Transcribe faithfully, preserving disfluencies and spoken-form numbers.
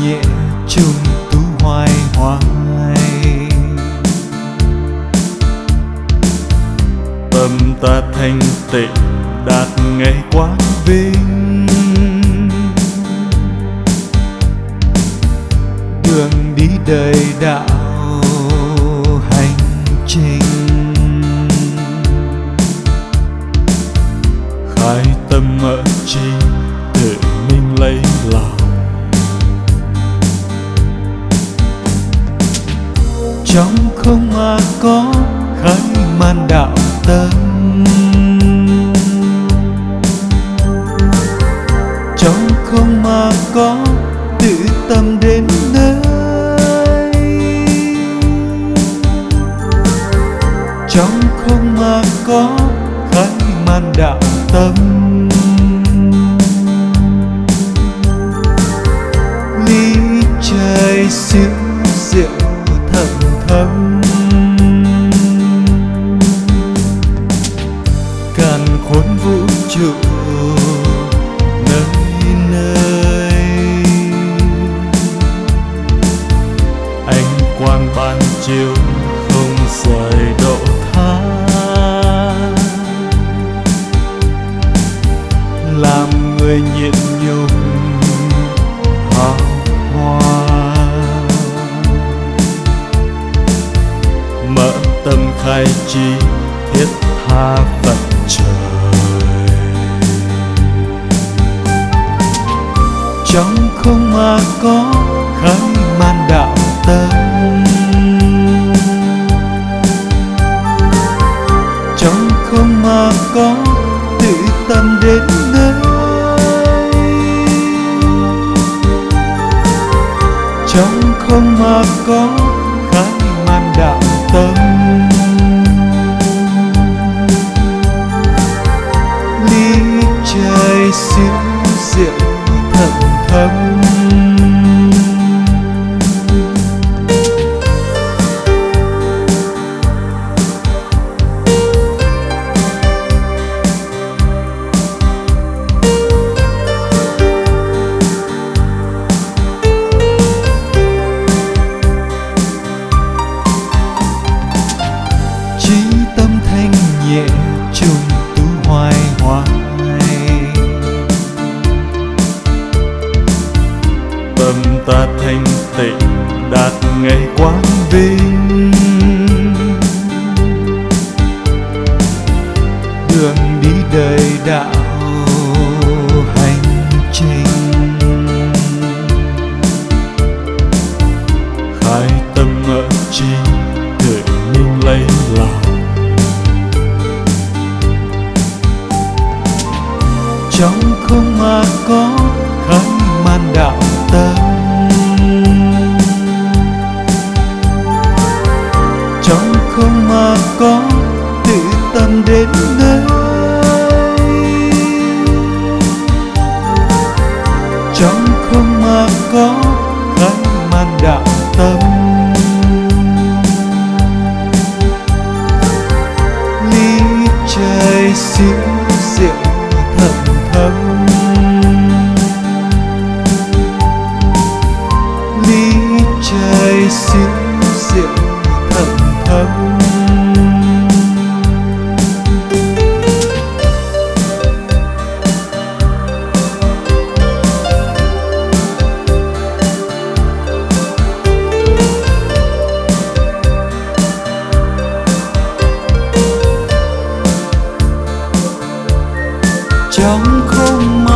nhẹ chung tú hoài hoài. Tâm ta thanh tịnh đạt ngày quang vinh, đường đi đời đạo hành trình. Khai tâm mở trí tự mình lấy lòng, trong không mà có khai man đạo tâm. Trong không mà có tự tâm đến nơi. Trong không mà có khai man đạo tâm. Ly trời siêu diệu thầm thâm, càn khôn vũ trụ nơi nơi. Ánh quang ban chiếu không rời độ tha, làm người nhịn nhục học hoa. Mở tâm khai trí thiết tha Phật trời. Trong không mà có khai man đạo tâm. Trong không mà có tự tâm đến nơi. Trong không mà có khai man đạo tâm. Ly trời siêu diệu thầm thâm. Nhẹ chung tú hoài hoài. Tâm ta thanh tịnh đạt ngày quang vinh, đường đi đời đạo hành trình. Khai tâm mở trí tự mình lấy lòng, trong không mà có khai man đạo tâm. Trong không mà có tự tâm đến nơi. Trong không mà có khai man đạo tâm. Ly trời siêu diệu thầm thâm. Ly trời siêu diệu thầm thâm. Trong không